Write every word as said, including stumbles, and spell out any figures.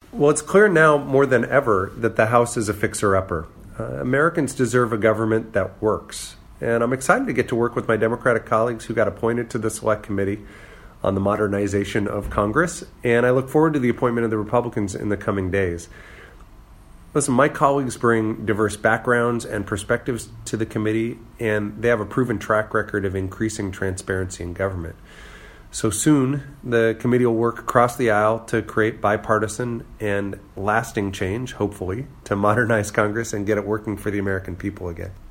Well, it's clear now more than ever that the House is a fixer-upper. Uh, Americans deserve a government that works. And I'm excited to get to work with my Democratic colleagues who got appointed to the Select Committee on the modernization of Congress. And I look forward to the appointment of the Republicans in the coming days. Listen, my colleagues bring diverse backgrounds and perspectives to the committee, and they have a proven track record of increasing transparency in government. So soon, the committee will work across the aisle to create bipartisan and lasting change, hopefully, to modernize Congress and get it working for the American people again.